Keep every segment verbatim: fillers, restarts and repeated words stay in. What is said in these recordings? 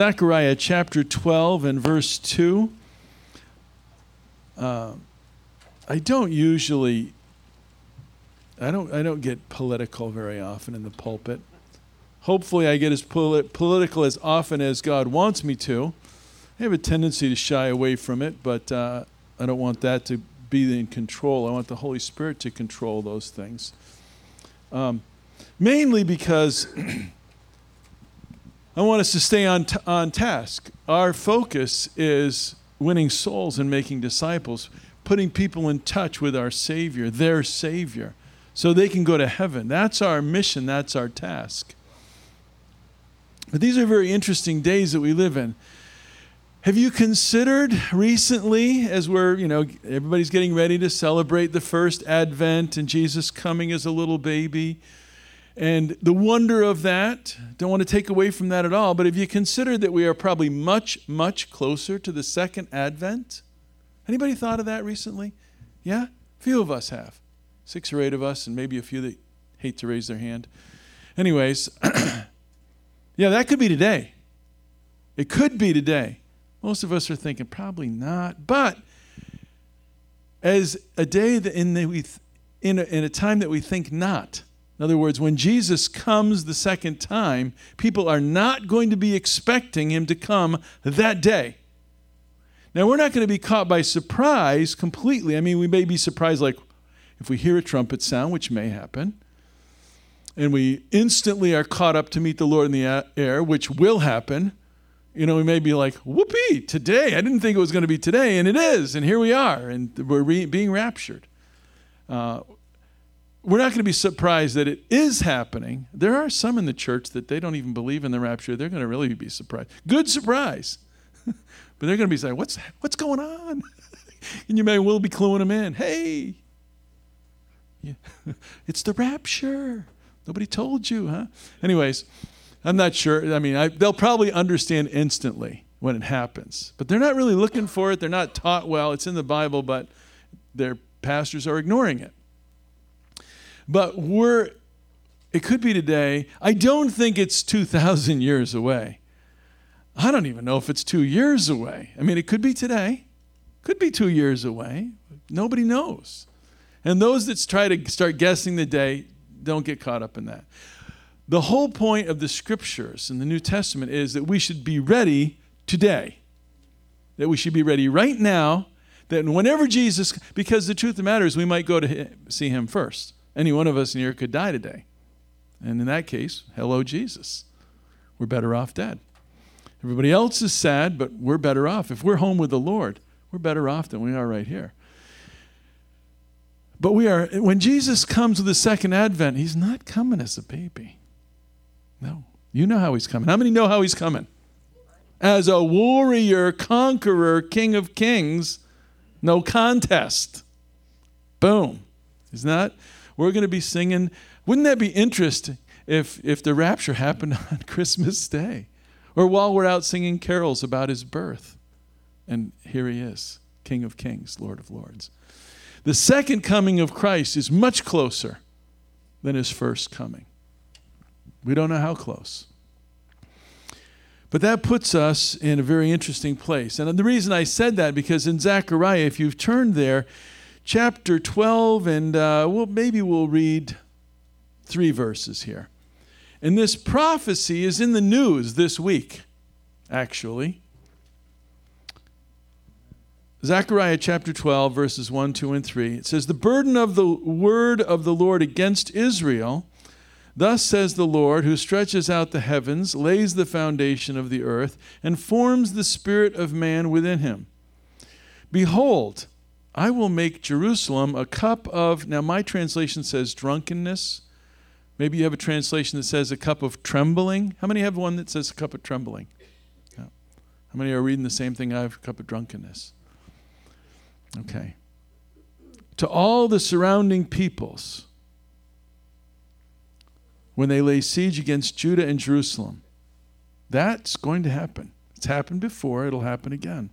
Zechariah chapter twelve and verse two. Uh, I don't usually, I don't, I don't get political very often in the pulpit. Hopefully I get as polit- political as often as God wants me to. I have a tendency to shy away from it, but uh, I don't want that to be in control. I want the Holy Spirit to control those things. Um, mainly because I want us to stay on t- on task. Our focus is winning souls and making disciples, putting people in touch with our Savior, their Savior, so they can go to heaven. That's our mission. That's our task. But these are very interesting days that we live in. Have you considered recently, as we're, you know, everybody's getting ready to celebrate the first Advent and Jesus coming as a little baby, and the wonder of that? Don't want to take away from that at all, but have you considered that we are probably much, much closer to the second Advent? Anybody thought of that recently? Yeah? A few of us have. Six or eight of us, and maybe a few that hate to raise their hand. Anyways, yeah, that could be today. It could be today. Most of us are thinking probably not, but as a day that in the, we th- in a, in a time that we think not. In other words, when Jesus comes the second time, people are not going to be expecting him to come that day. Now, we're not going to be caught by surprise completely. I mean, we may be surprised, like if we hear a trumpet sound, which may happen, and we instantly are caught up to meet the Lord in the air, which will happen. You know, we may be like, whoopee, today. I didn't think it was going to be today, and it is, and here we are, and we're re- being raptured. Uh, we're not going to be surprised that it is happening. There are some in the church that they don't even believe in the rapture. They're going to really be surprised. Good surprise. But they're going to be saying, what's what's going on? And you may well be cluing them in. Hey, yeah. It's the rapture. Nobody told you, huh? Anyways, I'm not sure. I mean, I, they'll probably understand instantly when it happens. But they're not really looking for it. They're not taught well. It's in the Bible, but their pastors are ignoring it. But we're, it could be today. I don't think it's two thousand years away. I don't even know if it's two years away. I mean, it could be today. Could be two years away. Nobody knows. And those that try to start guessing the day, don't get caught up in that. The whole point of the scriptures in the New Testament is that we should be ready today. That we should be ready right now. That whenever Jesus, because the truth of the matter is we might go to him, see him first. Any one of us in here could die today. And in that case, hello, Jesus. We're better off dead. Everybody else is sad, but we're better off. If we're home with the Lord, we're better off than we are right here. But we are, when Jesus comes with the second advent, he's not coming as a baby. No. You know how he's coming. How many know how he's coming? As a warrior, conqueror, king of kings, no contest. Boom. Isn't that? We're going to be singing. Wouldn't that be interesting if, if the rapture happened on Christmas Day? Or while we're out singing carols about his birth. And here he is, King of Kings, Lord of Lords. The second coming of Christ is much closer than his first coming. We don't know how close. But that puts us in a very interesting place. And the reason I said that, because in Zechariah, if you've turned there, chapter twelve, and uh, well, maybe we'll read three verses here. And this prophecy is in the news this week, actually. Zechariah chapter twelve, verses one, two, and three. It says, the burden of the word of the Lord against Israel. Thus says the Lord, who stretches out the heavens, lays the foundation of the earth, and forms the spirit of man within him. Behold, I will make Jerusalem a cup of, now my translation says drunkenness. Maybe you have a translation that says a cup of trembling. How many have one that says a cup of trembling? Yeah. How many are reading the same thing? I have a cup of drunkenness. Okay. To all the surrounding peoples, when they lay siege against Judah and Jerusalem. That's going to happen. It's happened before. It'll happen again.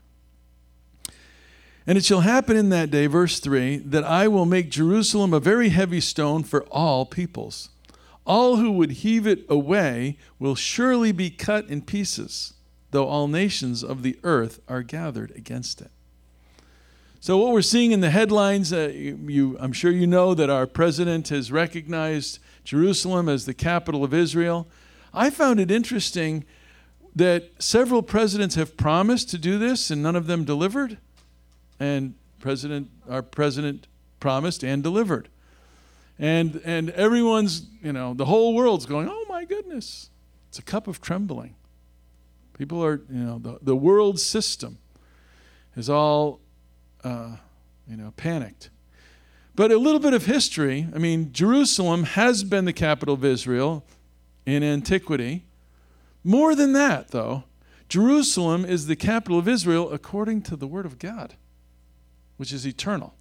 And it shall happen in that day, verse three, that I will make Jerusalem a very heavy stone for all peoples. All who would heave it away will surely be cut in pieces. though all nations of the earth are gathered against it. So what we're seeing in the headlines, uh, you, you, I'm sure you know that our president has recognized Jerusalem as the capital of Israel. I found it interesting that several presidents have promised to do this and none of them delivered. And president, our president promised and delivered. And and everyone's, you know, the whole world's going, oh my goodness. It's a cup of trembling. People are, you know, the, the world system is all, uh, you know, panicked. But a little bit of history. I mean, Jerusalem has been the capital of Israel in antiquity. More than that, though, Jerusalem is the capital of Israel according to the Word of God, which is eternal.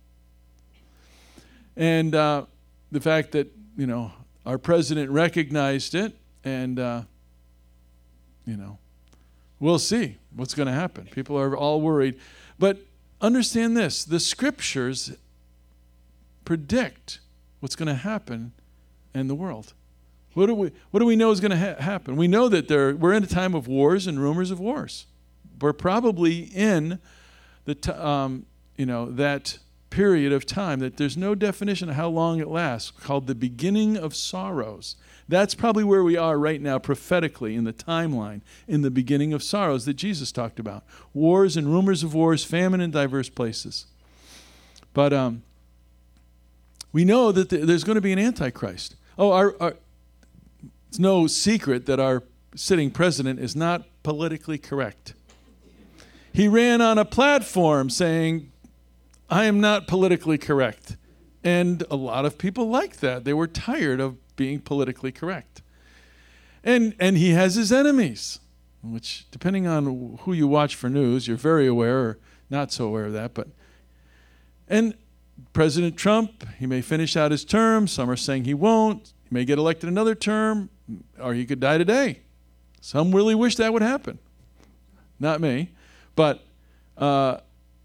And uh, the fact that, you know, our president recognized it, and, uh, you know, we'll see what's going to happen. People are all worried. But understand this, the scriptures predict what's going to happen in the world. What do we what do we know is going to ha- happen? We know that there we're in a time of wars and rumors of wars. We're probably in the t- um, you know that period of time that there's no definition of how long it lasts, called the beginning of sorrows. That's probably where we are right now prophetically in the timeline, in the beginning of sorrows that Jesus talked about. Wars and rumors of wars, famine in diverse places. But um, we know that th- there's going to be an antichrist. Oh, our, our it's no secret that our sitting president is not politically correct. He ran on a platform saying, I am not politically correct. And a lot of people liked that. They were tired of being politically correct. And and he has his enemies, which, depending on who you watch for news, you're very aware or not so aware of that. But and President Trump, he may finish out his term. Some are saying he won't. He may get elected another term, or he could die today. Some really wish that would happen. Not me. But uh,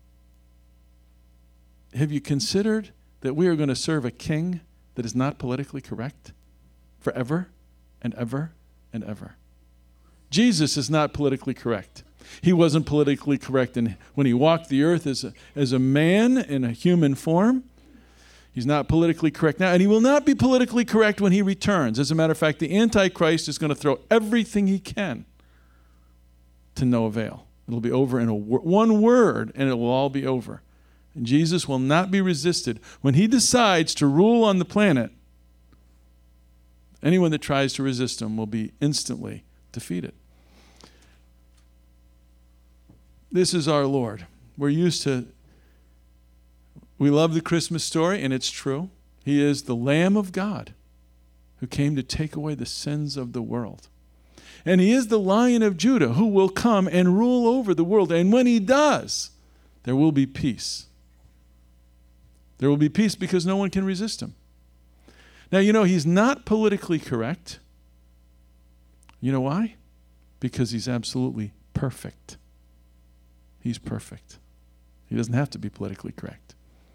have you considered that we are going to serve a king that is not politically correct forever and ever and ever? Jesus is not politically correct. He wasn't politically correct in, when he walked the earth as a, as a man in a human form. He's not politically correct now, and he will not be politically correct when he returns. As a matter of fact, the Antichrist is going to throw everything he can to no avail. It'll be over in a wor- one word, and it will all be over. And Jesus will not be resisted. When he decides to rule on the planet, anyone that tries to resist him will be instantly defeated. This is our Lord. We're used to, we love the Christmas story, and it's true. He is the Lamb of God who came to take away the sins of the world. And he is the Lion of Judah who will come and rule over the world. And when he does, there will be peace. There will be peace because no one can resist him. Now, you know, he's not politically correct. You know why? Because he's absolutely perfect. He's perfect. He doesn't have to be politically correct.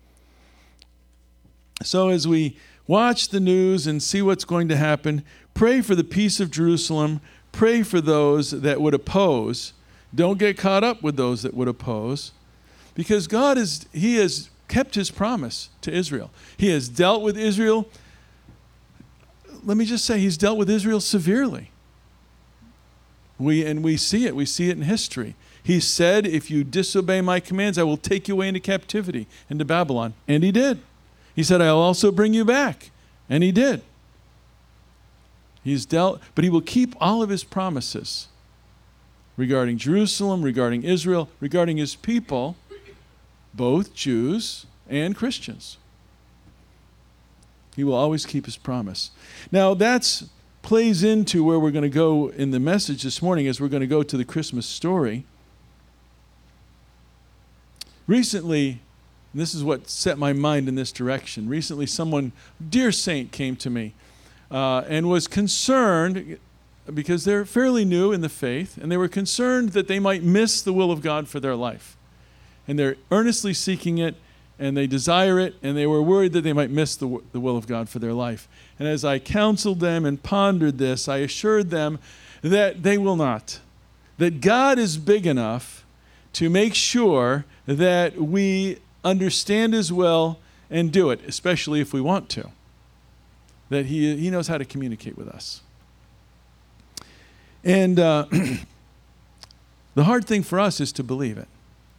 So as we watch the news and see what's going to happen, pray for the peace of Jerusalem. Pray for those that would oppose. Don't get caught up with those that would oppose. Because God is, he has kept his promise to Israel. He has dealt with Israel. Let me just say, he's dealt with Israel severely. We and we see it. We see it in history. He said, if you disobey my commands, I will take you away into captivity, into Babylon. And he did. He said, I'll also bring you back. And he did. He's dealt, but he will keep all of his promises regarding Jerusalem, regarding Israel, regarding his people, both Jews and Christians. He will always keep his promise. Now, that's plays into where we're going to go in the message this morning, as we're going to go to the Christmas story. Recently, and this is what set my mind in this direction. Recently, someone, dear saint, came to me uh, and was concerned because they're fairly new in the faith, and they were concerned that they might miss the will of God for their life. And they're earnestly seeking it, and they desire it, and they were worried that they might miss the, the will of God for their life. And as I counseled them and pondered this, I assured them that they will not. that God is big enough to make sure that we understand His will and do it, especially if we want to. That He, he knows how to communicate with us. And uh, the hard thing for us is to believe it.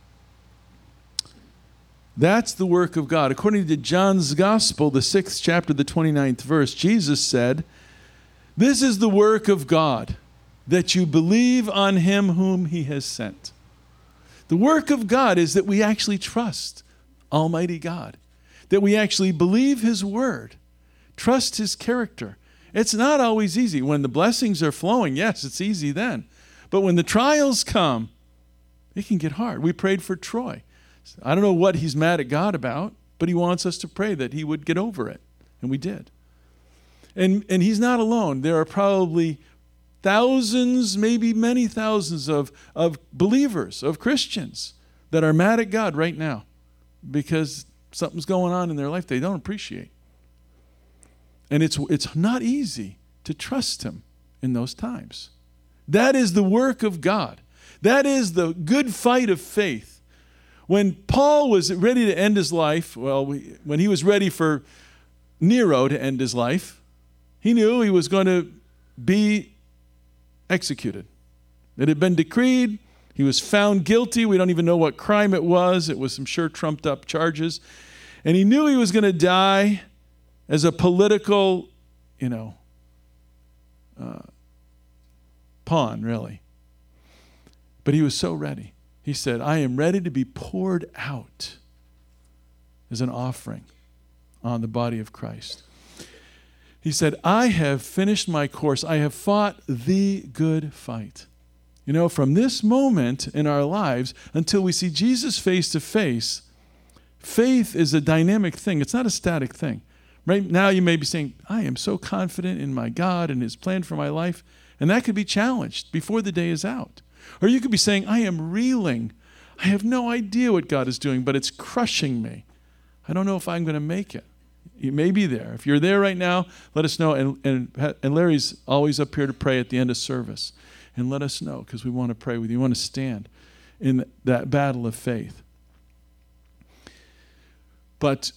That's the work of God. According to John's Gospel, the sixth chapter, the twenty-ninth verse, Jesus said, "This is the work of God, that you believe on Him whom He has sent." The work of God is that we actually trust Almighty God, that we actually believe His word, trust His character. It's not always easy. When the blessings are flowing, yes, it's easy then. But when the trials come, it can get hard. We prayed for Troy. I don't know what he's mad at God about, but he wants us to pray that he would get over it. And we did. And, and he's not alone. There are probably thousands, maybe many thousands of, of believers, of Christians that are mad at God right now because something's going on in their life they don't appreciate. And it's, it's not easy to trust Him in those times. That is the work of God. That is the good fight of faith. When Paul was ready to end his life, well, we, when he was ready for Nero to end his life, he knew he was going to be executed. It had been decreed. He was found guilty. We don't even know what crime it was. It was, I'm sure, trumped up charges. And he knew he was going to die as a political, you know, uh, pawn, really. But he was so ready. He said, "I am ready to be poured out as an offering on the body of Christ." He said, "I have finished my course. I have fought the good fight." You know, from this moment in our lives until we see Jesus face to face, faith is a dynamic thing. It's not a static thing. Right now you may be saying, "I am so confident in my God and His plan for my life," and that could be challenged before the day is out. Or you could be saying, "I am reeling. I have no idea what God is doing, but it's crushing me. I don't know if I'm going to make it." You may be there. If you're there right now, let us know. And, and, and Larry's always up here to pray at the end of service. And let us know, because we want to pray with you. We want to stand in that battle of faith. But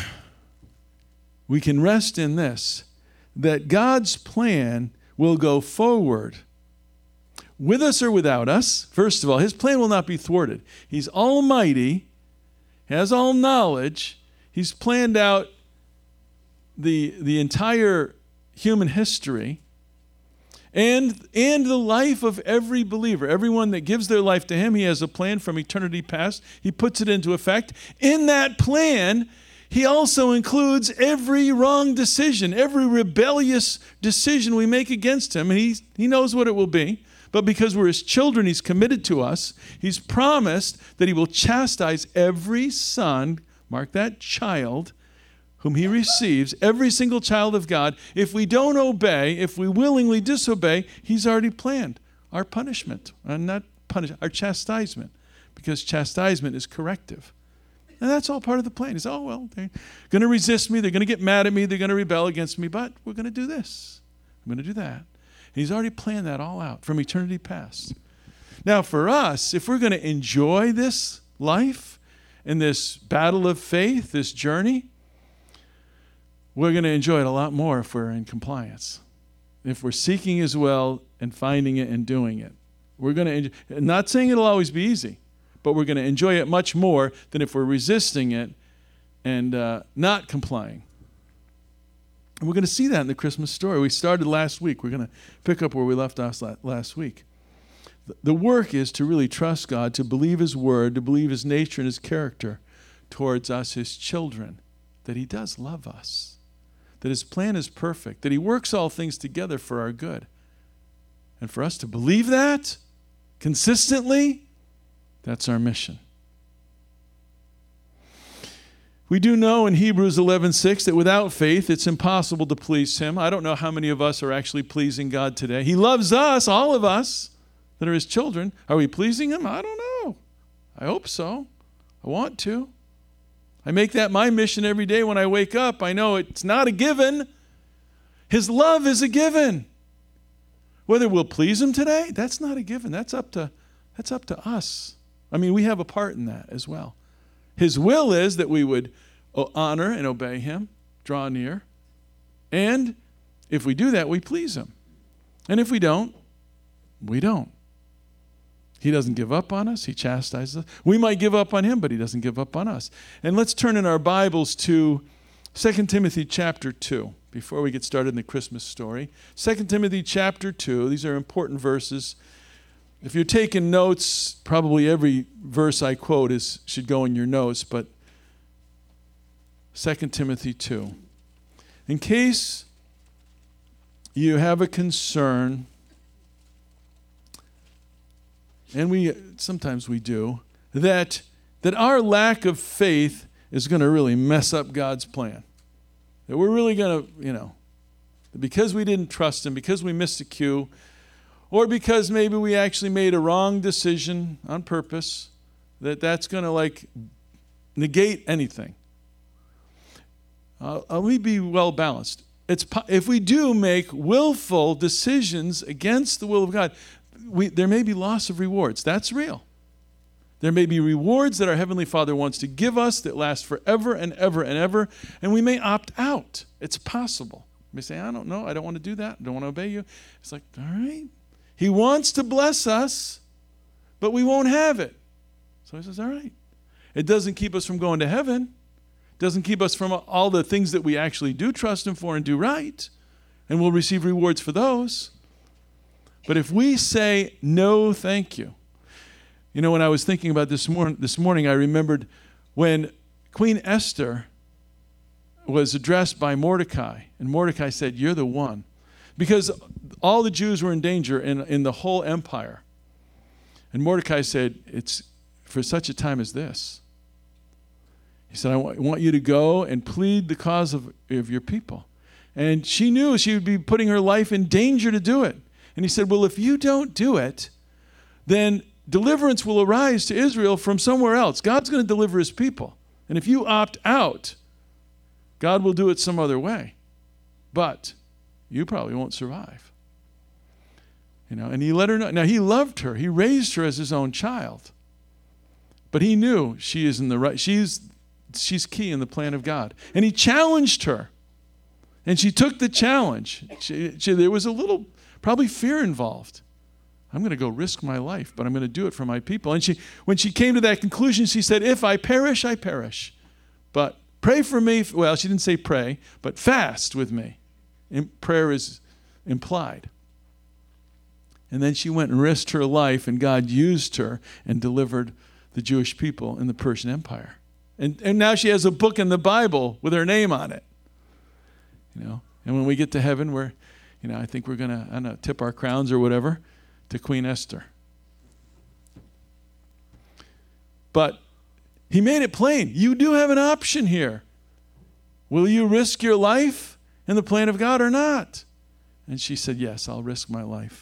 we can rest in this, that God's plan will go forward with us or without us. First of all, His plan will not be thwarted. He's almighty, has all knowledge. He's planned out the, the entire human history and, and the life of every believer. Everyone that gives their life to Him, He has a plan from eternity past. He puts it into effect. In that plan, He also includes every wrong decision, every rebellious decision we make against Him. And He, he knows what it will be. But because we're His children, He's committed to us. He's promised that He will chastise every son, mark that, child, whom He receives, every single child of God. If we don't obey, if we willingly disobey, He's already planned our punishment, and not punish, our chastisement, because chastisement is corrective. And that's all part of the plan. He's, oh, well, they're going to resist me. They're going to get mad at me. They're going to rebel against me, but we're going to do this. I'm going to do that. He's already planned that all out from eternity past. Now, for us, if we're going to enjoy this life and this battle of faith, this journey, we're going to enjoy it a lot more if we're in compliance. If we're seeking His will and finding it and doing it. We're going to enjoy, not saying it'll always be easy, but we're going to enjoy it much more than if we're resisting it and uh, not complying. And we're going to see that in the Christmas story. We started last week. We're going to pick up where we left off last week. The work is to really trust God, to believe His word, to believe His nature and His character towards us, His children, that He does love us, that His plan is perfect, that He works all things together for our good. And for us to believe that consistently, that's our mission. We do know in Hebrews eleven six that without faith, it's impossible to please Him. I don't know how many of us are actually pleasing God today. He loves us, all of us that are His children. Are we pleasing Him? I don't know. I hope so. I want to. I make that my mission every day when I wake up. I know it's not a given. His love is a given. Whether we'll please him today, that's not a given. That's up to, that's up to us. I mean, we have a part in that as well. His will is that we would honor and obey him, draw near. And if we do that, we please him. And if we don't, we don't. He doesn't give up on us. He chastises us. We might give up on him, but he doesn't give up on us. And let's turn in our Bibles to Second Timothy chapter two before we get started in the Christmas story. Second Timothy chapter two. These are important verses. If you're taking notes, probably every verse I quote is should go in your notes, but Second Timothy two. In case you have a concern, and we sometimes we do, that, that our lack of faith is going to really mess up God's plan. That we're really going to, you know, because we didn't trust him, because we missed a cue, or because maybe we actually made a wrong decision on purpose, that that's going to like negate anything. Uh, let me be well balanced. It's if we do make willful decisions against the will of God, we, there may be loss of rewards. That's real. There may be rewards that our Heavenly Father wants to give us that last forever and ever and ever, and we may opt out. It's possible. You may say, I don't know. I don't want to do that. I don't want to obey you. It's like, all right. He wants to bless us, but we won't have it. So he says, all right. It doesn't keep us from going to heaven. It doesn't keep us from all the things that we actually do trust him for and do right, and we'll receive rewards for those. But if we say, no, thank you. You know, when I was thinking about this, mor- this morning, I remembered when Queen Esther was addressed by Mordecai, and Mordecai said, you're the one. Because all the Jews were in danger in, in the whole empire. And Mordecai said, it's for such a time as this. He said, I want, want you to go and plead the cause of, of your people. And she knew she would be putting her life in danger to do it. And he said, well, if you don't do it, then deliverance will arise to Israel from somewhere else. God's going to deliver his people. And if you opt out, God will do it some other way. But you probably won't survive. You know, and he let her know. Now, he loved her. He raised her as his own child. But he knew she is in the right, she's, she's key in the plan of God. And he challenged her. And she took the challenge. She, she, there was a little, probably fear involved. I'm going to go risk my life, but I'm going to do it for my people. And she, when she came to that conclusion, she said, if I perish, I perish. But pray for me. Well, she didn't say pray, but fast with me. And prayer is implied. And then she went and risked her life, and God used her and delivered the Jewish people in the Persian Empire. And, and now she has a book in the Bible with her name on it. You know, and when we get to heaven, we're, you know, I think we're going to, I don't know, tip our crowns or whatever to Queen Esther. But he made it plain. You do have an option here. Will you risk your life in the plan of God or not? And she said, yes, I'll risk my life.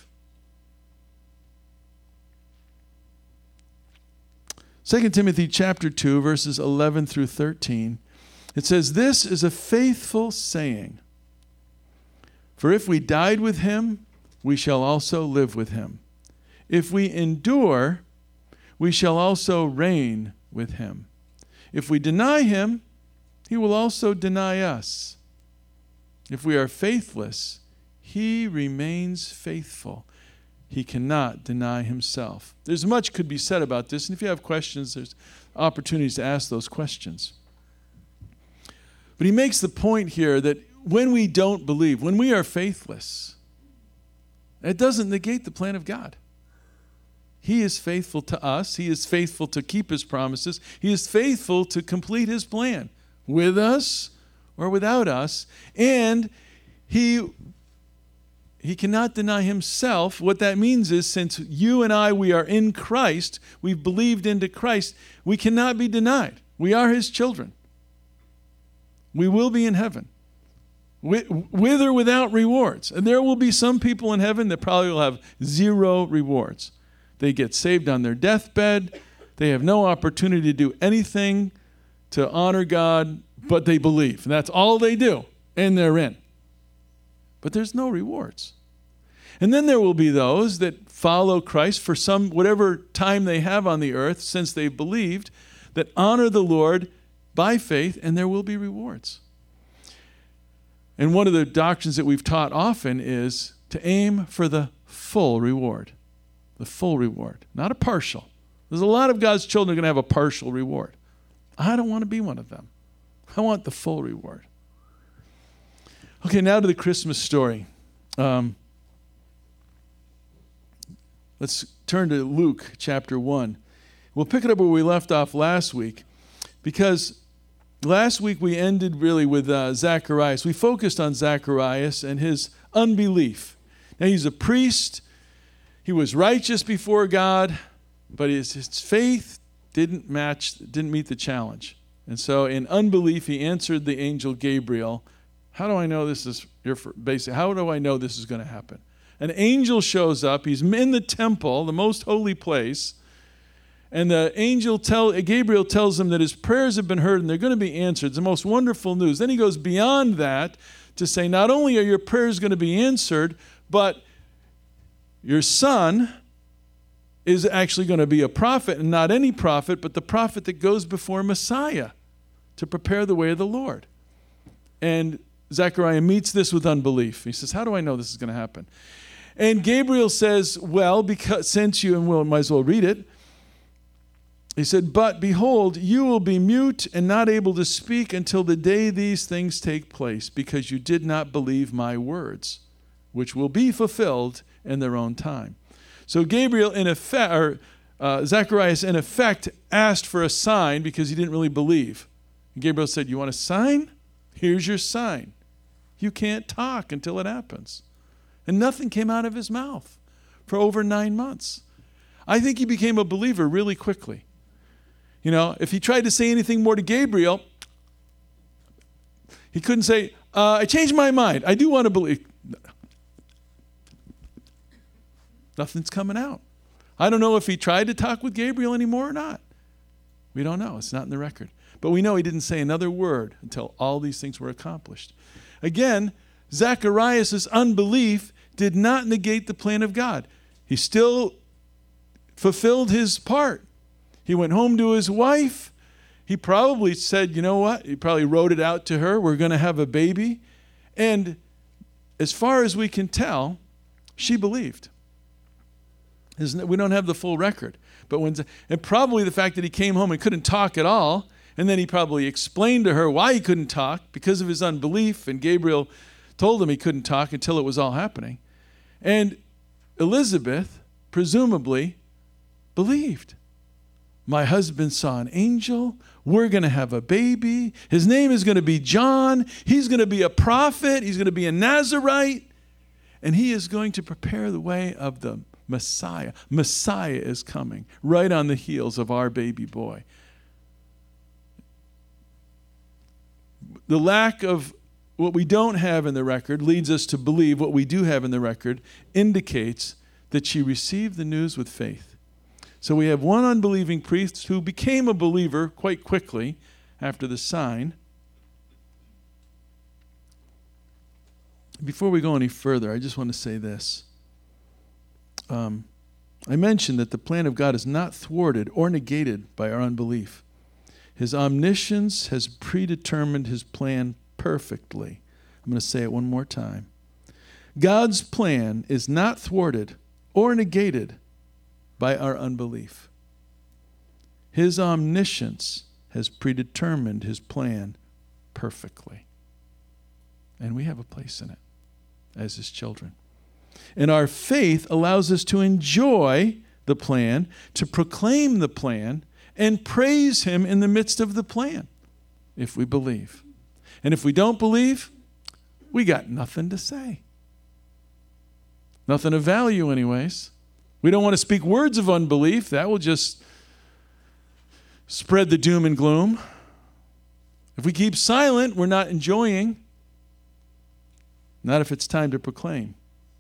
Second Timothy chapter two, verses eleven through thirteen. It says, this is a faithful saying. For if we died with him, we shall also live with him. If we endure, we shall also reign with him. If we deny him, he will also deny us. If we are faithless, he remains faithful. He cannot deny himself. There's much could be said about this, and if you have questions, there's opportunities to ask those questions. But he makes the point here that when we don't believe, when we are faithless, it doesn't negate the plan of God. He is faithful to us. He is faithful to keep his promises. He is faithful to complete his plan with us or without us. And he, he cannot deny himself. What that means is since you and I, we are in Christ, we've believed into Christ, we cannot be denied. We are his children. We will be in heaven. With, with or without rewards. And there will be some people in heaven that probably will have zero rewards. They get saved on their deathbed. They have no opportunity to do anything to honor God, but they believe. And that's all they do. And they're in. But there's no rewards. And then there will be those that follow Christ for some, whatever time they have on the earth since they've believed, that honor the Lord by faith, and there will be rewards. And one of the doctrines that we've taught often is to aim for the full reward. The full reward, not a partial. There's a lot of God's children going to have a partial reward. I don't want to be one of them. I want the full reward. Okay, now to the Christmas story. Um, let's turn to Luke chapter one. We'll pick it up where we left off last week, because last week we ended really with uh, Zacharias. We focused on Zacharias and his unbelief. Now he's a priest. He was righteous before God, but his, his faith didn't match, didn't meet the challenge. And so in unbelief, he answered the angel Gabriel. How do I know this is your basic? How do I know this is going to happen? An angel shows up. He's in the temple, the most holy place. And the angel tell Gabriel tells him that his prayers have been heard and they're going to be answered. It's the most wonderful news. Then he goes beyond that to say, not only are your prayers going to be answered, but your son is actually going to be a prophet, and not any prophet, but the prophet that goes before Messiah to prepare the way of the Lord. And Zechariah meets this with unbelief. He says, how do I know this is going to happen? And Gabriel says, well, because since you, and we'll might as well read it, he said, but behold, you will be mute and not able to speak until the day these things take place, because you did not believe my words, which will be fulfilled in their own time. So Gabriel, in effect, or uh, Zacharias, in effect, asked for a sign because he didn't really believe. And Gabriel said, you want a sign? Here's your sign. You can't talk until it happens. And nothing came out of his mouth for over nine months. I think he became a believer really quickly. You know, if he tried to say anything more to Gabriel, he couldn't say, uh, I changed my mind. I do want to believe. Nothing's coming out. I don't know if he tried to talk with Gabriel anymore or not. We don't know. It's not in the record. But we know he didn't say another word until all these things were accomplished. Again, Zacharias' unbelief did not negate the plan of God. He still fulfilled his part. He went home to his wife. He probably said, you know what? He probably wrote it out to her. We're going to have a baby. And as far as we can tell, she believed. We don't have the full record. But when, and probably the fact that he came home and couldn't talk at all, and then he probably explained to her why he couldn't talk because of his unbelief, and Gabriel told him he couldn't talk until it was all happening. And Elizabeth, presumably, believed. My husband saw an angel. We're going to have a baby. His name is going to be John. He's going to be a prophet. He's going to be a Nazarite. And he is going to prepare the way of the Messiah. Messiah is coming right on the heels of our baby boy. The lack of what we don't have in the record leads us to believe what we do have in the record indicates that she received the news with faith. So we have one unbelieving priest who became a believer quite quickly after the sign. Before we go any further, I just want to say this. Um, I mentioned that the plan of God is not thwarted or negated by our unbelief. His omniscience has predetermined his plan perfectly. I'm going to say it one more time. God's plan is not thwarted or negated by our unbelief. His omniscience has predetermined his plan perfectly. And we have a place in it as his children. And our faith allows us to enjoy the plan, to proclaim the plan, and praise him in the midst of the plan, if we believe. And if we don't believe, we got nothing to say. Nothing of value anyways. We don't want to speak words of unbelief. That will just spread the doom and gloom. If we keep silent, we're not enjoying. Not if it's time to proclaim.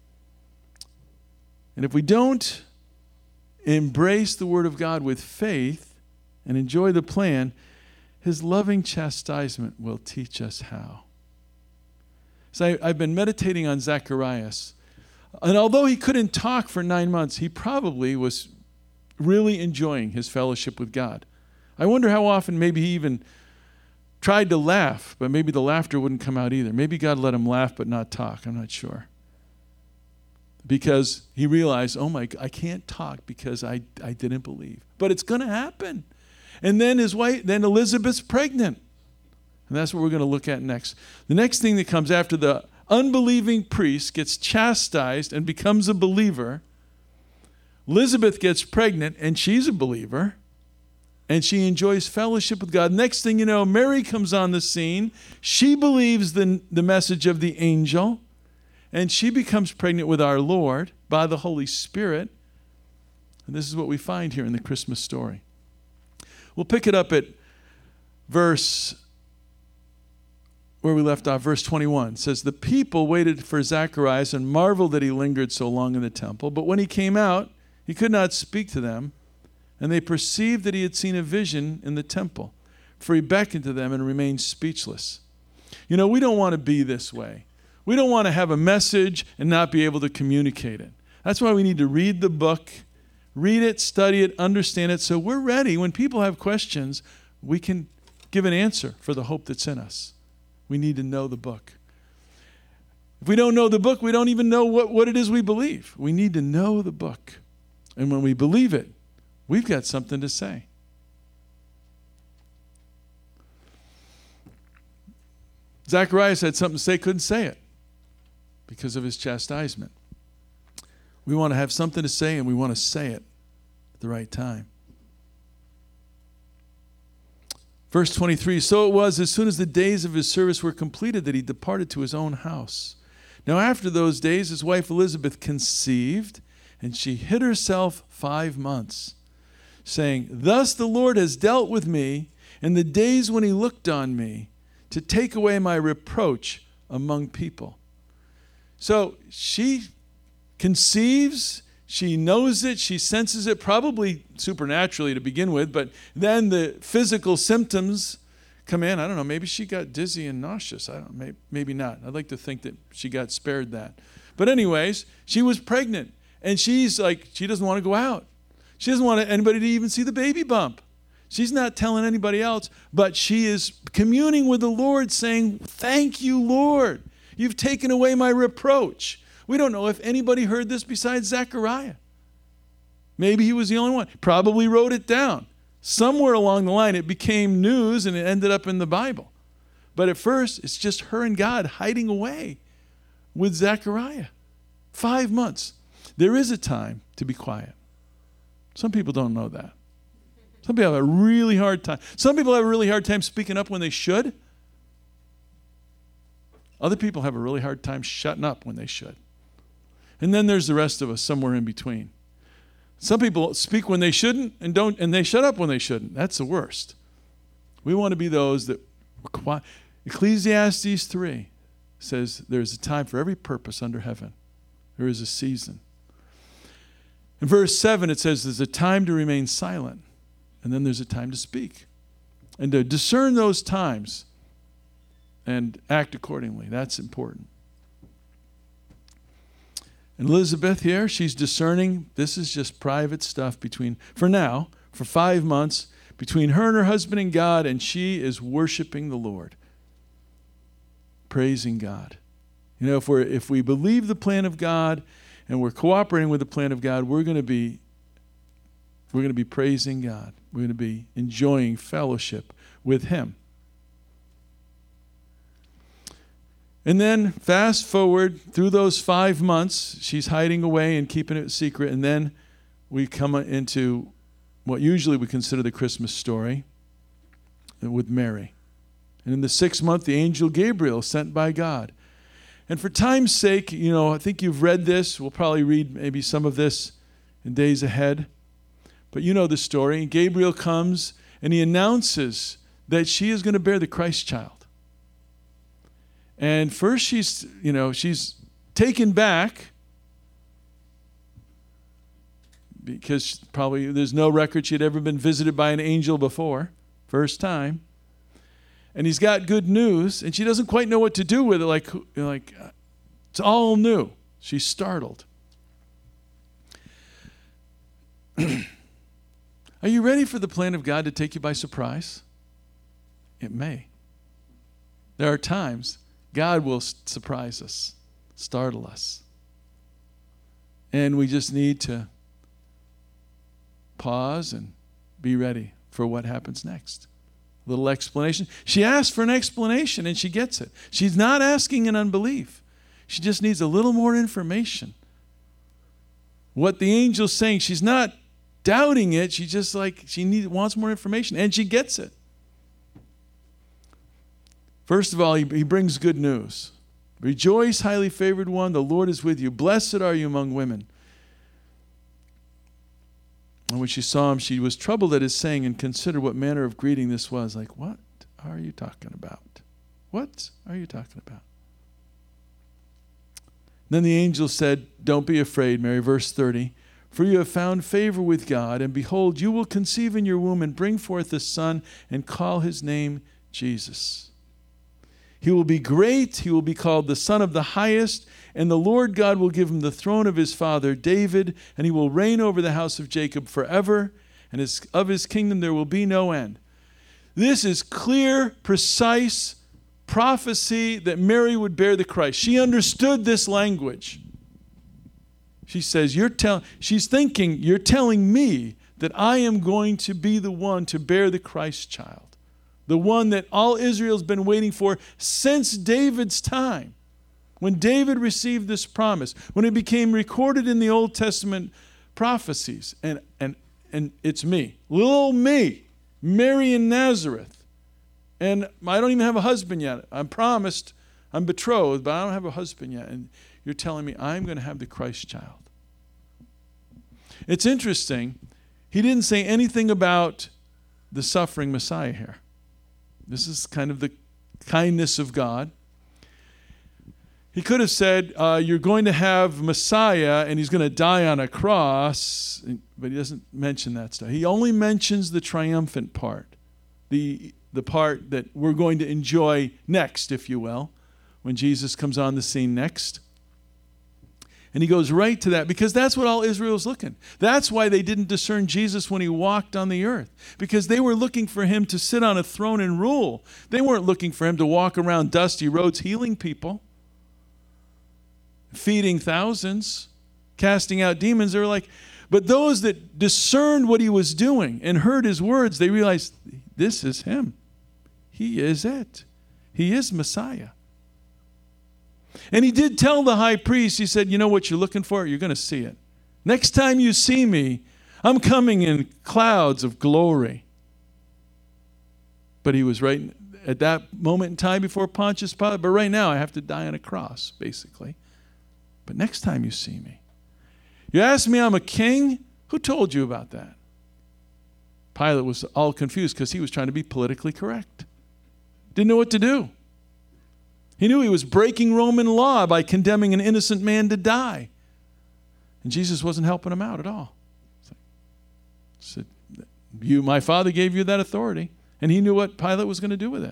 And if we don't embrace the Word of God with faith and enjoy the plan, his loving chastisement will teach us how. So I, I've been meditating on Zacharias. And although he couldn't talk for nine months, he probably was really enjoying his fellowship with God. I wonder how often maybe he even tried to laugh, but maybe the laughter wouldn't come out either. Maybe God let him laugh but not talk. I'm not sure. Because he realized, oh my, I can't talk because I, I didn't believe. But it's going to happen. And then his wife, then Elizabeth's pregnant. And that's what we're going to look at next. The next thing that comes after the unbelieving priest gets chastised and becomes a believer, Elizabeth gets pregnant and she's a believer. And she enjoys fellowship with God. Next thing you know, Mary comes on the scene. She believes the, the message of the angel. And she becomes pregnant with our Lord by the Holy Spirit. And this is what we find here in the Christmas story. We'll pick it up at verse, where we left off, verse twenty-one. It says, the people waited for Zacharias and marveled that he lingered so long in the temple. But when he came out, he could not speak to them. And they perceived that he had seen a vision in the temple, for he beckoned to them and remained speechless. You know, we don't want to be this way. We don't want to have a message and not be able to communicate it. That's why we need to read the book, read it, study it, understand it, so we're ready. When people have questions, we can give an answer for the hope that's in us. We need to know the book. If we don't know the book, we don't even know what, what it is we believe. We need to know the book. And when we believe it, we've got something to say. Zacharias had something to say, couldn't say it because of his chastisement. We want to have something to say, and we want to say it at the right time. Verse twenty-three, so it was as soon as the days of his service were completed that he departed to his own house. Now after those days, his wife Elizabeth conceived, and she hid herself five months. Saying, thus the Lord has dealt with me in the days when he looked on me to take away my reproach among people. So she conceives, she knows it, she senses it, probably supernaturally to begin with, but then the physical symptoms come in. I don't know, maybe she got dizzy and nauseous. I don't know, maybe, maybe not. I'd like to think that she got spared that. But anyways, she was pregnant, and she's like, she doesn't want to go out. She doesn't want anybody to even see the baby bump. She's not telling anybody else, but she is communing with the Lord saying, thank you, Lord. You've taken away my reproach. We don't know if anybody heard this besides Zechariah. Maybe he was the only one. Probably wrote it down. Somewhere along the line, it became news and it ended up in the Bible. But at first, it's just her and God hiding away with Zechariah. Five months. There is a time to be quiet. Some people don't know that. Some people have a really hard time. Some people have a really hard time speaking up when they should. Other people have a really hard time shutting up when they should. And then there's the rest of us somewhere in between. Some people speak when they shouldn't and don't, and they shut up when they shouldn't. That's the worst. We want to be those that are quiet. Ecclesiastes three says there's a time for every purpose under heaven. There is a season. In verse seven, it says there's a time to remain silent, and then there's a time to speak. And to discern those times and act accordingly, that's important. And Elizabeth here, she's discerning. This is just private stuff between, for now, for five months, between her and her husband and God, and she is worshiping the Lord, praising God. You know, if we're if we believe the plan of God and we're cooperating with the plan of God, we're going to be we're going to be praising God. We're going to be enjoying fellowship with Him. And then fast forward through those five months, she's hiding away and keeping it secret. And then we come into what usually we consider the Christmas story with Mary. And in the sixth month, the angel Gabriel sent by God. And for time's sake, you know, I think you've read this. We'll probably read maybe some of this in days ahead. But you know the story. Gabriel comes and he announces that she is going to bear the Christ child. And first she's, you know, she's taken back because probably there's no record she had ever been visited by an angel before. First time. And he's got good news, and she doesn't quite know what to do with it. Like, like it's all new. She's startled. Are you ready for the plan of God to take you by surprise? It may. There are times God will surprise us, startle us. And we just need to pause and be ready for what happens next. A little explanation. She asked for an explanation and she gets it. She's not asking in unbelief. She just needs a little more information. What the angel's saying, she's not doubting it. She just like, she needs, wants more information and she gets it. First of all, he, he brings good news. Rejoice, highly favored one, the Lord is with you. Blessed are you among women. And when she saw him, she was troubled at his saying and considered what manner of greeting this was. Like, what are you talking about? What are you talking about? Then the angel said, don't be afraid, Mary, verse thirty. For you have found favor with God, and behold, you will conceive in your womb and bring forth a son and call his name Jesus. He will be great, he will be called the Son of the Highest, and the Lord God will give him the throne of his father David, and he will reign over the house of Jacob forever, and his, of his kingdom there will be no end. This is clear, precise prophecy that Mary would bear the Christ. She understood this language. She says, "You're tell-, she's thinking, you're telling me that I am going to be the one to bear the Christ child. The one that all Israel's been waiting for since David's time. When David received this promise, when it became recorded in the Old Testament prophecies. And, and, and it's me, little me, Mary in Nazareth. And I don't even have a husband yet. I'm promised, I'm betrothed, but I don't have a husband yet. And you're telling me I'm going to have the Christ child." It's interesting. He didn't say anything about the suffering Messiah here. This is kind of the kindness of God. He could have said, uh, you're going to have Messiah and he's going to die on a cross, but he doesn't mention that stuff. He only mentions the triumphant part, the, the part that we're going to enjoy next, if you will, when Jesus comes on the scene next. And he goes right to that because that's what all Israel's looking. That's why they didn't discern Jesus when he walked on the earth, because they were looking for him to sit on a throne and rule. They weren't looking for him to walk around dusty roads healing people, feeding thousands, casting out demons. They were like, but those that discerned what he was doing and heard his words, they realized this is him. He is it. He is Messiah. And he did tell the high priest, he said, you know what you're looking for? You're going to see it. Next time you see me, I'm coming in clouds of glory. But he was right at that moment in time before Pontius Pilate. But right now I have to die on a cross, basically. But next time you see me. You ask me I'm a king? Who told you about that? Pilate was all confused because he was trying to be politically correct. Didn't know what to do. He knew he was breaking Roman law by condemning an innocent man to die. And Jesus wasn't helping him out at all. He said, you, my Father gave you that authority. And he knew what Pilate was going to do with it.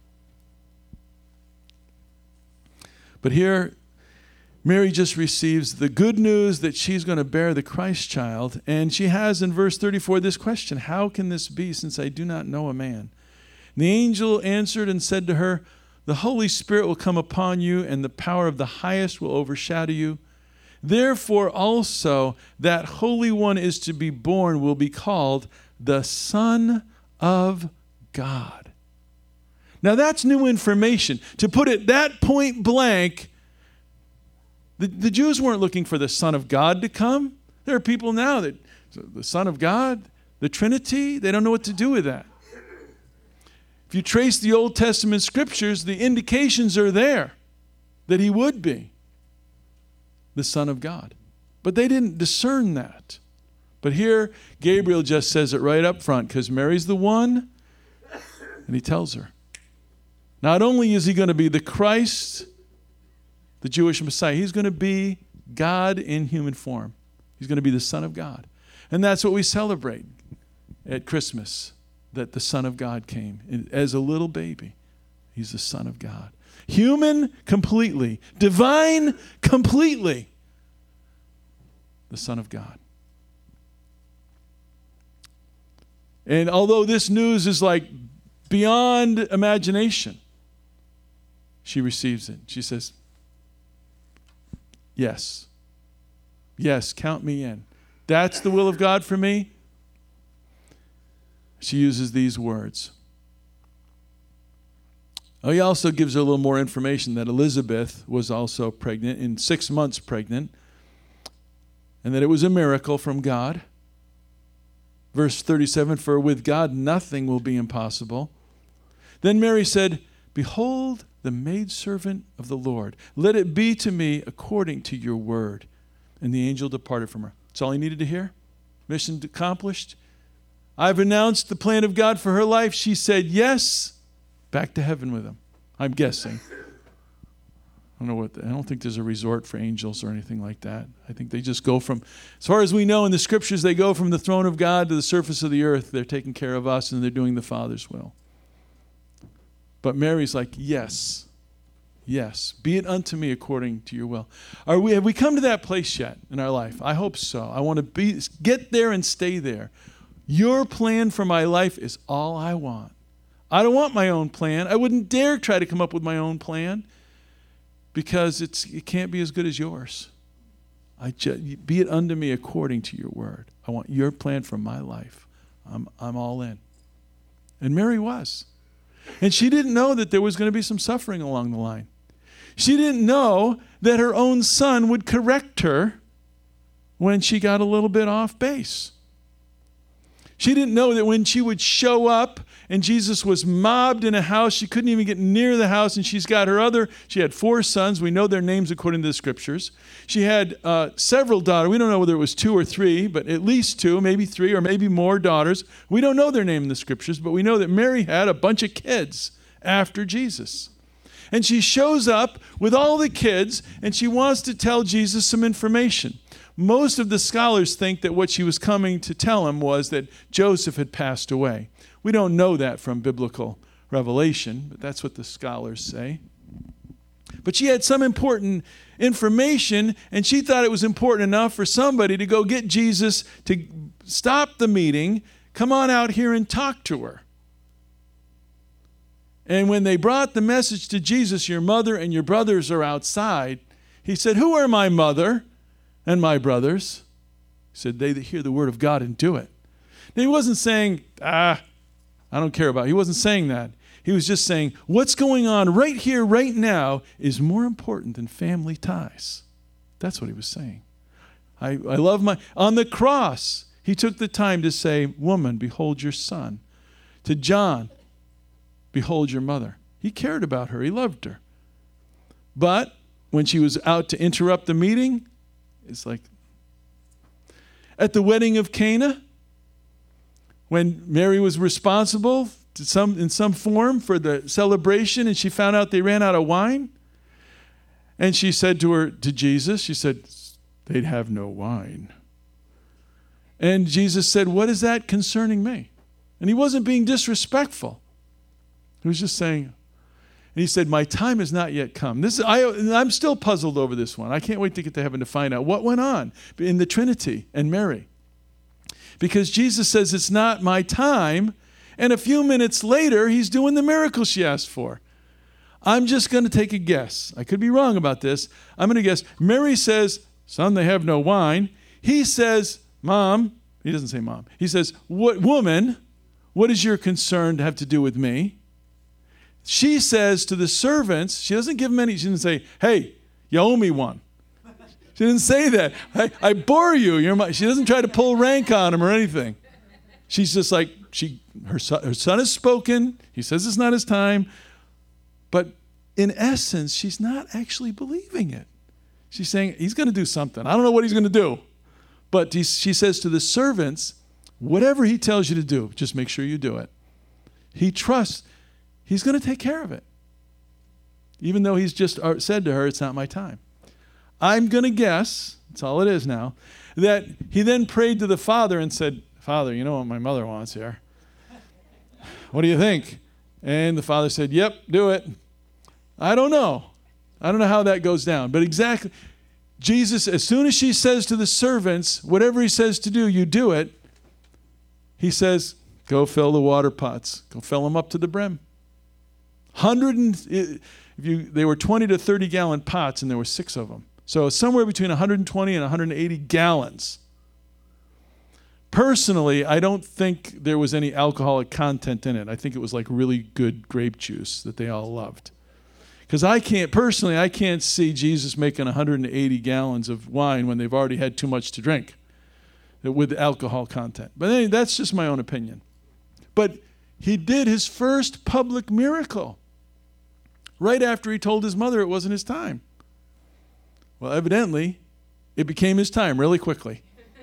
But here, Mary just receives the good news that she's going to bear the Christ child. And she has in verse thirty-four this question, how can this be since I do not know a man? And the angel answered and said to her, the Holy Spirit will come upon you, and the power of the highest will overshadow you. Therefore also that Holy One is to be born will be called the Son of God. Now that's new information. To put it that point blank, the, the Jews weren't looking for the Son of God to come. There are people now that, the Son of God, the Trinity, they don't know what to do with that. If you trace the Old Testament scriptures, the indications are there that he would be the Son of God. But they didn't discern that. But here, Gabriel just says it right up front because Mary's the one, and he tells her. Not only is he going to be the Christ, the Jewish Messiah, he's going to be God in human form. He's going to be the Son of God. And that's what we celebrate at Christmas. That the Son of God came as a little baby. He's the Son of God. Human completely. Divine completely. The Son of God. And although this news is like beyond imagination, she receives it. She says, yes. Yes, count me in. That's the will of God for me. She uses these words. Oh, he also gives her a little more information that Elizabeth was also pregnant, in six months pregnant, and that it was a miracle from God. Verse thirty-seven, for with God nothing will be impossible. Then Mary said, behold the maidservant of the Lord. Let it be to me according to your word. And the angel departed from her. That's all he needed to hear. Mission accomplished. I've announced the plan of God for her life. She said yes. Back to heaven with him. I'm guessing. I don't know what. The, I don't think there's a resort for angels or anything like that. I think they just go from, as far as we know in the scriptures, they go from the throne of God to the surface of the earth. They're taking care of us and they're doing the Father's will. But Mary's like, yes, yes, be it unto me according to your will. Are we? Have we come to that place yet in our life? I hope so. I want to be get there and stay there. Your plan for my life is all I want. I don't want my own plan. I wouldn't dare try to come up with my own plan because it's it can't be as good as yours. I just, be it unto me according to your word. I want your plan for my life. I'm I'm all in. And Mary was. And she didn't know that there was going to be some suffering along the line. She didn't know that her own son would correct her when she got a little bit off base. She didn't know that when she would show up and Jesus was mobbed in a house, she couldn't even get near the house, and she's got her other, she had four sons. We know their names according to the scriptures. She had uh, several daughters. We don't know whether it was two or three, but at least two, maybe three, or maybe more daughters. We don't know their name in the scriptures, but we know that Mary had a bunch of kids after Jesus. And she shows up with all the kids, and she wants to tell Jesus some information. Most of the scholars think that what she was coming to tell him was that Joseph had passed away. We don't know that from biblical revelation, but that's what the scholars say. But she had some important information, and she thought it was important enough for somebody to go get Jesus to stop the meeting, come on out here and talk to her. And when they brought the message to Jesus, your mother and your brothers are outside, he said, who are my mother and my brothers? He said, they that hear the word of God and do it. Now, he wasn't saying, ah, I don't care about it. He wasn't saying that. He was just saying, what's going on right here, right now, is more important than family ties. That's what he was saying. I, I love my, on the cross, he took the time to say, woman, behold your son. To John, behold your mother. He cared about her. He loved her. But when she was out to interrupt the meeting, it's like, at the wedding of Cana, when Mary was responsible to some, in some form for the celebration, and she found out they ran out of wine, and she said to her, to Jesus, she said, they'd have no wine. And Jesus said, what is that concerning me? And he wasn't being disrespectful. He was just saying, and he said, my time has not yet come. This I, I'm still puzzled over this one. I can't wait to get to heaven to find out what went on in the Trinity and Mary. Because Jesus says it's not my time, and a few minutes later, he's doing the miracle she asked for. I'm just going to take a guess. I could be wrong about this. I'm going to guess. Mary says, son, they have no wine. He says, mom, he doesn't say mom. He says, what woman, what is your concern to have to do with me? She says to the servants, she doesn't give them any, she didn't say, hey, you owe me one. She didn't say that. I, I bore you. You're my, she doesn't try to pull rank on him or anything. She's just like, she, her son, her son has spoken. He says it's not his time. But in essence, she's not actually believing it. She's saying, he's going to do something. I don't know what he's going to do. But he, she says to the servants, whatever he tells you to do, just make sure you do it. He trusts, he's going to take care of it. Even though he's just said to her, it's not my time. I'm going to guess, that's all it is now, that he then prayed to the Father and said, Father, you know what my mother wants here. What do you think? And the Father said, yep, do it. I don't know. I don't know how that goes down. But exactly, Jesus, as soon as she says to the servants, whatever he says to do, you do it, he says, Go fill the water pots. Go fill them up to the brim. Hundred and if you, they were twenty to thirty gallon pots, and there were six of them. So somewhere between one hundred twenty and one hundred eighty gallons. Personally, I don't think there was any alcoholic content in it. I think it was like really good grape juice that they all loved. Because I can't, personally, I can't see Jesus making one hundred eighty gallons of wine when they've already had too much to drink with alcohol content. But anyway, that's just my own opinion. But he did his first public miracle right after he told his mother it wasn't his time. Well, evidently, it became his time really quickly.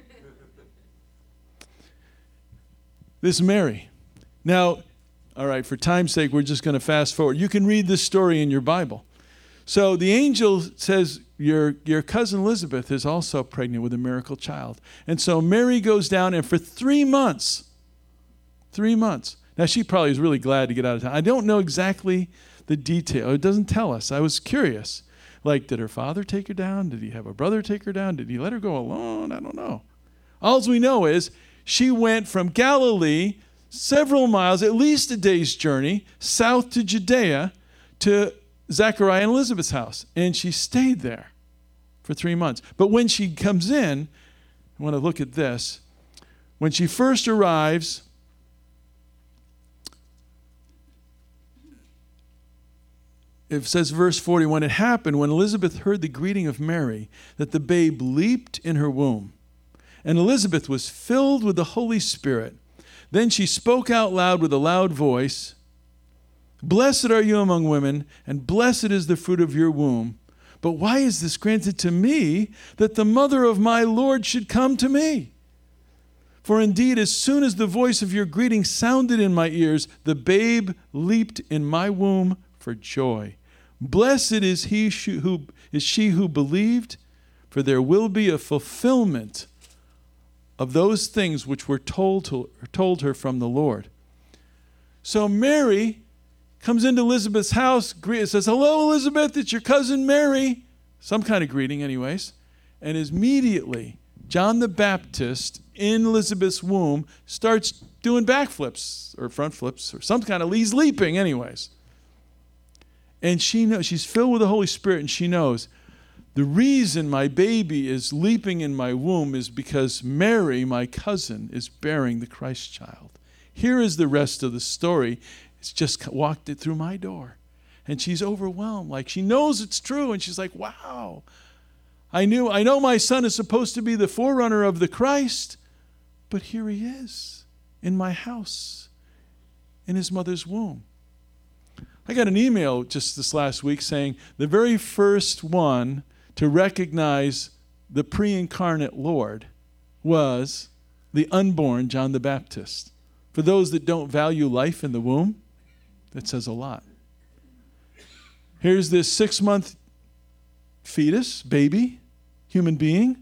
This Mary. Now, all right, for time's sake, we're just going to fast forward. You can read this story in your Bible. So the angel says, your, your cousin Elizabeth is also pregnant with a miracle child. And so Mary goes down, and for three months, three months. Now, she probably was really glad to get out of town. I don't know exactly the detail. It doesn't tell us. I was curious. Like, did her father take her down? Did he have a brother take her down? Did he let her go alone? I don't know. All we know is she went from Galilee several miles, at least a day's journey, south to Judea to Zechariah and Elizabeth's house. And she stayed there for three months. But when she comes in, I want to look at this. When she first arrives, it says, verse forty, when it happened, when Elizabeth heard the greeting of Mary, that the babe leaped in her womb. And Elizabeth was filled with the Holy Spirit. Then she spoke out loud with a loud voice, blessed are you among women, and blessed is the fruit of your womb. But why is this granted to me, that the mother of my Lord should come to me? For indeed, as soon as the voice of your greeting sounded in my ears, the babe leaped in my womb for joy. Blessed is he who is she who believed, for there will be a fulfillment of those things which were told to, told her from the Lord. So Mary comes into Elizabeth's house, says, hello, Elizabeth, it's your cousin Mary. Some kind of greeting anyways. And immediately, John the Baptist in Elizabeth's womb starts doing backflips or front flips or some kind of, he's leaping anyways. And she knows, she's filled with the Holy Spirit, and she knows the reason my baby is leaping in my womb is because Mary, my cousin, is bearing the Christ child. Here is the rest of the story. It's just walked it through my door. And she's overwhelmed. Like, she knows it's true. And she's like, wow, I knew, I know my son is supposed to be the forerunner of the Christ, but here he is in my house, in his mother's womb. I got an email just this last week saying the very first one to recognize the pre-incarnate Lord was the unborn John the Baptist. For those that don't value life in the womb, that says a lot. Here's this six-month fetus, baby, human being,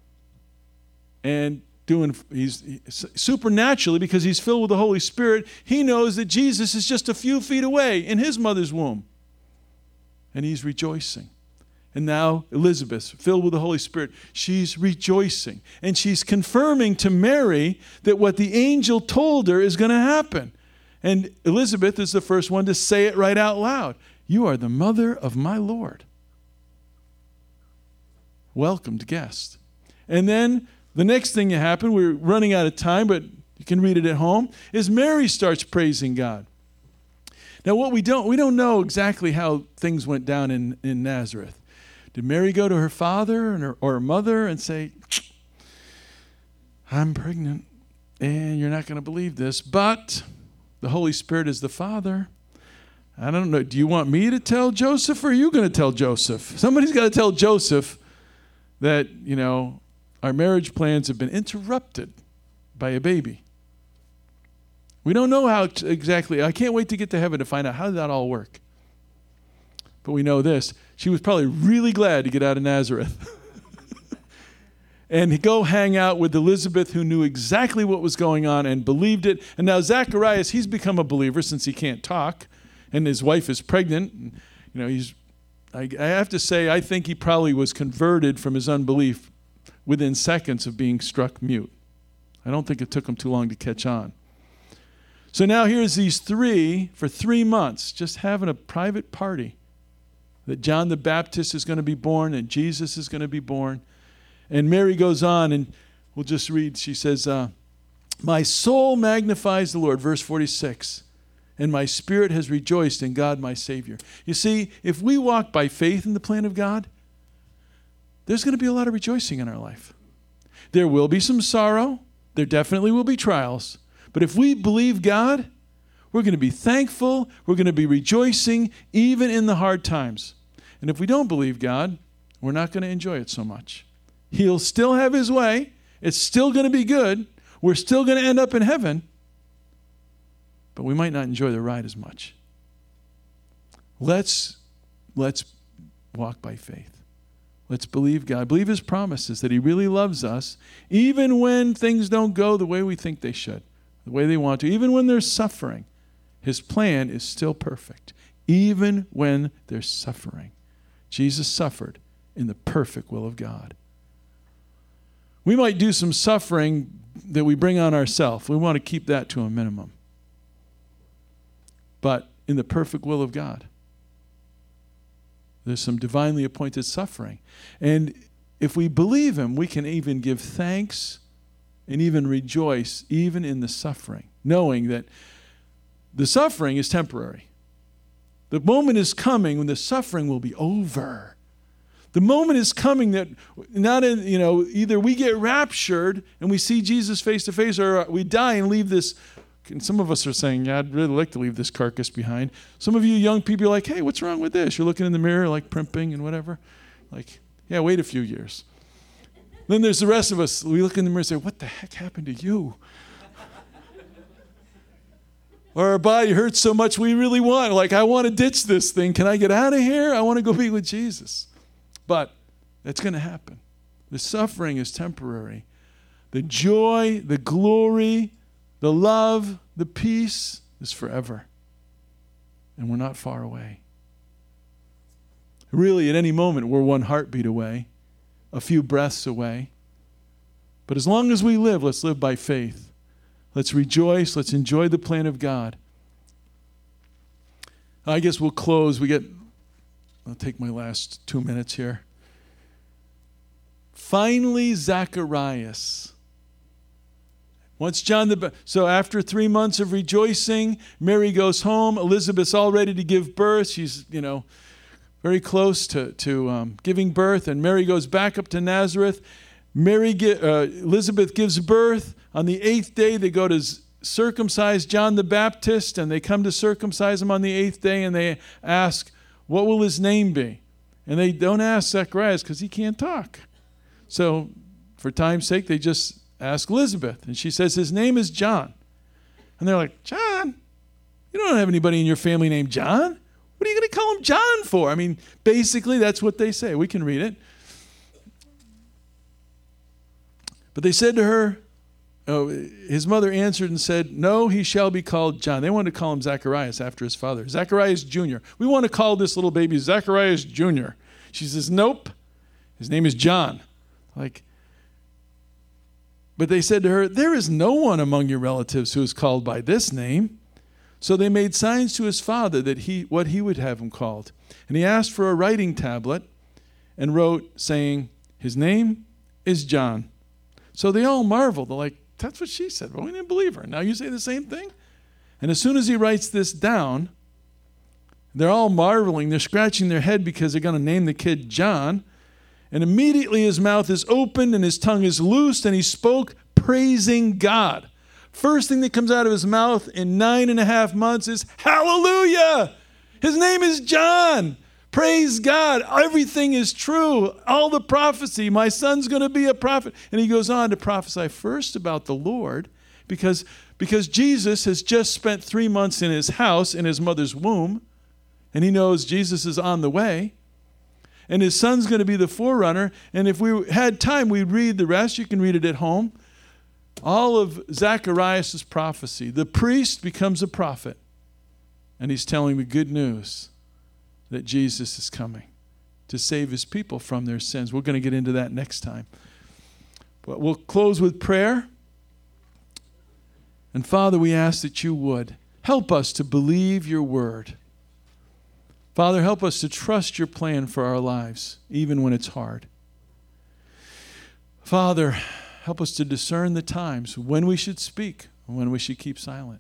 and doing, he's supernaturally, because he's filled with the Holy Spirit, he knows that Jesus is just a few feet away in his mother's womb. And he's rejoicing. And now Elizabeth, filled with the Holy Spirit, she's rejoicing. And she's confirming to Mary that what the angel told her is going to happen. And Elizabeth is the first one to say it right out loud. You are the mother of my Lord. Welcomed guest. And then the next thing that happened, we're running out of time, but you can read it at home, is Mary starts praising God. Now what we don't, we don't know exactly how things went down in, in Nazareth. Did Mary go to her father and her, or her mother and say, I'm pregnant and you're not going to believe this, but the Holy Spirit is the Father. I don't know. Do you want me to tell Joseph or are you going to tell Joseph? Somebody's got to tell Joseph that, you know, our marriage plans have been interrupted by a baby. We don't know how t- exactly. I can't wait to get to heaven to find out how did that all work. But we know this. She was probably really glad to get out of Nazareth and go hang out with Elizabeth, who knew exactly what was going on and believed it. And now Zacharias, he's become a believer since he can't talk, and his wife is pregnant. And, you know, he's. I, I have to say, I think he probably was converted from his unbelief within seconds of being struck mute. I don't think it took him too long to catch on. So now here's these three for three months just having a private party that John the Baptist is going to be born and Jesus is going to be born. And Mary goes on, and we'll just read. She says, uh, my soul magnifies the Lord, verse forty-six, and my spirit has rejoiced in God my Savior. You see, if we walk by faith in the plan of God, there's going to be a lot of rejoicing in our life. There will be some sorrow. There definitely will be trials. But if we believe God, we're going to be thankful. We're going to be rejoicing even in the hard times. And if we don't believe God, we're not going to enjoy it so much. He'll still have his way. It's still going to be good. We're still going to end up in heaven. But we might not enjoy the ride as much. Let's, let's walk by faith. Let's believe God. Believe his promises that he really loves us, even when things don't go the way we think they should, the way they want to. Even when there's suffering, his plan is still perfect. Even when there's suffering. Jesus suffered in the perfect will of God. We might do some suffering that we bring on ourselves. We want to keep that to a minimum. But in the perfect will of God, there's some divinely appointed suffering. And if we believe him, we can even give thanks and even rejoice even in the suffering, knowing that the suffering is temporary. The moment is coming when the suffering will be over. The moment is coming that not in, you know, either we get raptured and we see Jesus face to face, or we die and leave this. And some of us are saying, yeah, I'd really like to leave this carcass behind. Some of you young people are like, hey, what's wrong with this? You're looking in the mirror like primping and whatever. Like, yeah, wait a few years. Then there's the rest of us. We look in the mirror and say, what the heck happened to you? Or our body hurts so much we really want, like, I want to ditch this thing. Can I get out of here? I want to go be with Jesus. But that's going to happen. The suffering is temporary. The joy, the glory, the love, the peace is forever. And we're not far away. Really, at any moment, we're one heartbeat away, a few breaths away. But as long as we live, let's live by faith. Let's rejoice. Let's enjoy the plan of God. I guess we'll close. We get, I'll take my last two minutes here. Finally, Zacharias. Once John the so after three months of rejoicing, Mary goes home. Elizabeth's all ready to give birth. She's, you know, very close to to um, giving birth, and Mary goes back up to Nazareth. Mary, uh, Elizabeth gives birth. On the eighth day, they go to circumcise John the Baptist, and they come to circumcise him on the eighth day, and they ask, what will his name be? And they don't ask Zacharias because he can't talk. So for time's sake, they just ask Elizabeth, and she says his name is John. And they're like, John? You don't have anybody in your family named John? What are you going to call him John for? I mean, basically, that's what they say. We can read it. But they said to her, oh, his mother answered and said, no, he shall be called John. They wanted to call him Zacharias after his father. Zacharias Junior We want to call this little baby Zacharias Junior She says, nope, his name is John. Like, but they said to her, there is no one among your relatives who is called by this name. So they made signs to his father that he what he would have him called. And he asked for a writing tablet and wrote, saying, his name is John. So they all marveled. They're like, that's what she said. Well, we didn't believe her. Now you say the same thing? And as soon as he writes this down, they're all marveling. They're scratching their head because they're going to name the kid John. And immediately his mouth is opened and his tongue is loosed, and he spoke praising God. First thing that comes out of his mouth in nine and a half months is, hallelujah! His name is John. Praise God. Everything is true. All the prophecy. My son's going to be a prophet. And he goes on to prophesy first about the Lord because, because Jesus has just spent three months in his house, in his mother's womb, and he knows Jesus is on the way. And his son's going to be the forerunner. And if we had time, we'd read the rest. You can read it at home. All of Zacharias' prophecy. The priest becomes a prophet. And he's telling the good news that Jesus is coming to save his people from their sins. We're going to get into that next time. But we'll close with prayer. And Father, we ask that you would help us to believe your word. Father, help us to trust your plan for our lives, even when it's hard. Father, help us to discern the times when we should speak and when we should keep silent.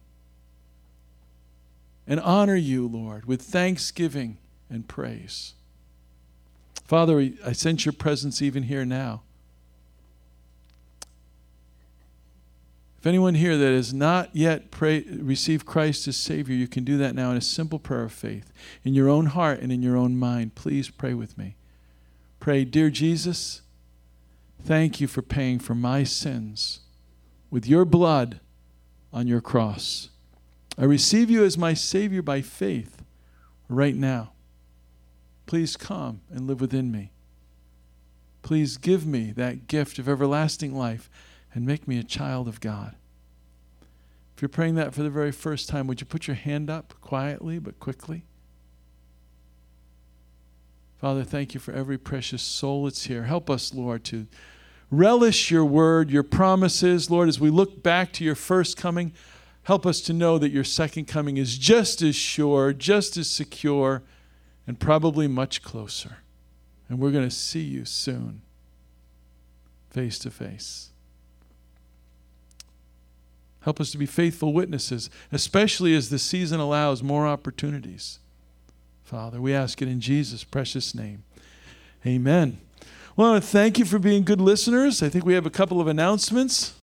And honor you, Lord, with thanksgiving and praise. Father, I sense your presence even here now. If anyone here that has not yet pray, received Christ as Savior, you can do that now in a simple prayer of faith. In your own heart and in your own mind, please pray with me. Pray, dear Jesus, thank you for paying for my sins with your blood on your cross. I receive you as my Savior by faith right now. Please come and live within me. Please give me that gift of everlasting life and make me a child of God. If you're praying that for the very first time, would you put your hand up quietly but quickly? Father, thank you for every precious soul that's here. Help us, Lord, to relish your word, your promises. Lord, as we look back to your first coming, help us to know that your second coming is just as sure, just as secure, and probably much closer. And we're going to see you soon, face to face. Help us to be faithful witnesses, especially as the season allows more opportunities. Father, we ask it in Jesus' precious name. Amen. Well, I want to thank you for being good listeners. I think we have a couple of announcements.